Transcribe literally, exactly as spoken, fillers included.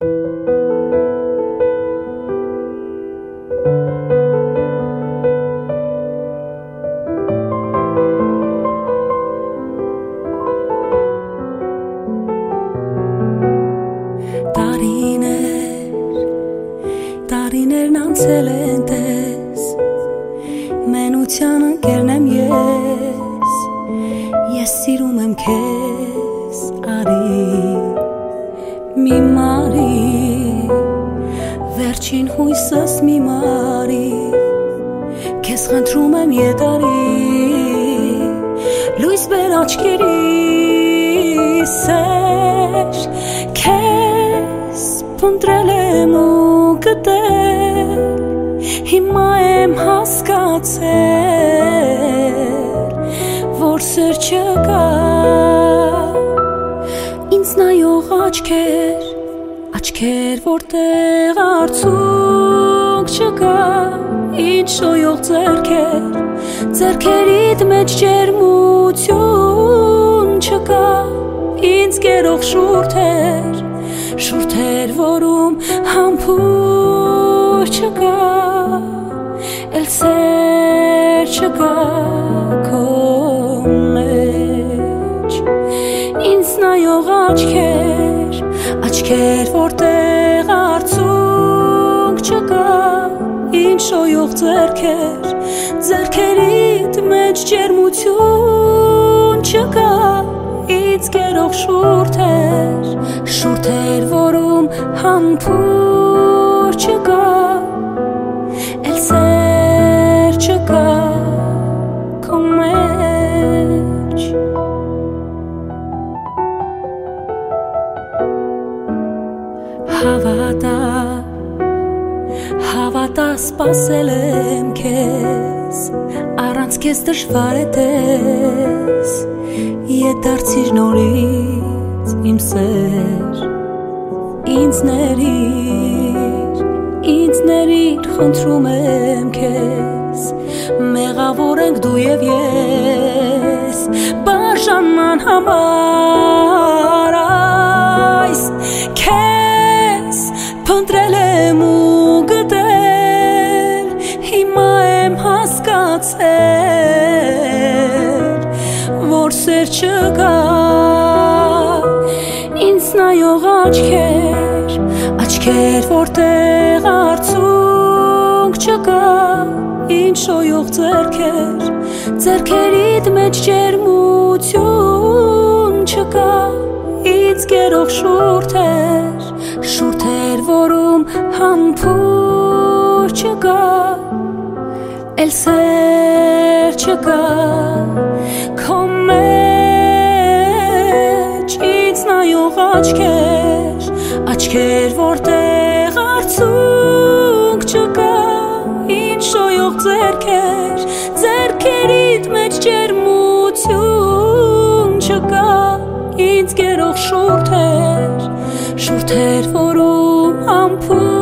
Տարիներն անցել են տես, մենության ընկերն եմ ես, ես սիրում եմ քեզ, արի, մի մարի, վերջին հույսս մի մարի, քեզ խնդրում եմ ետարի, լույս բեր աչքերիս սեր, քեզ փնտրել եմ ու գտել, հիմա եմ հասկացել, որ սեր չկա, ինձ նայող աչքեր, աչքեր, որտեղ արցունք չկա, ինչ շոյող ձեռքեր, ձեռքերիդ մեջ ջերմություն չկա, ինձ կերող շուրթեր, շուրթեր, որում համբույր չկա, էլ սեր չկա քո մեջ, ինձ նայող աչքեր, աչքեր, որտեղ արցունք չկա, ինչ շոյող ձեռքեր, ձեռքերիդ մեջ ջերմություն չկա, ինձ կերող շուրթեր, շուրթեր, որում համբույր չկա, էլ սեր չկա քո մեջ, հավատա, հավատա սպասել եմ քեզ, առանց քեզ դժվար է տես, ետ դարձիր նորից իմ սեր, ինձ ներիր, ինձ ներիր, խնդրում եմ քեզ, մեղավոր ենք դու և ես, բաժանման համար այս, քեզ փնտրել եմ ու գտել, հիմա եմ հասկացել, որ սեր չկա, ինձ նայող աչքեր, աչքեր, որտեղ արցունք չկա, ինչ շոյող ձեռքեր, ձեռքերիդ մեջ ջերմություն չկա, ինձ կերող շուրթեր, շուրթեր, որում համբույր չկա, էլ սեր չկա քո մեջ, ինձ նայող աչքեր, աչքեր, որտեղ արցունք չկա, ինչ շոյող ձեռքեր, ձեռքերիդ մեջ ջերմություն չկա, ինձ կերող շուրթեր, շուրթեր, որում համբույր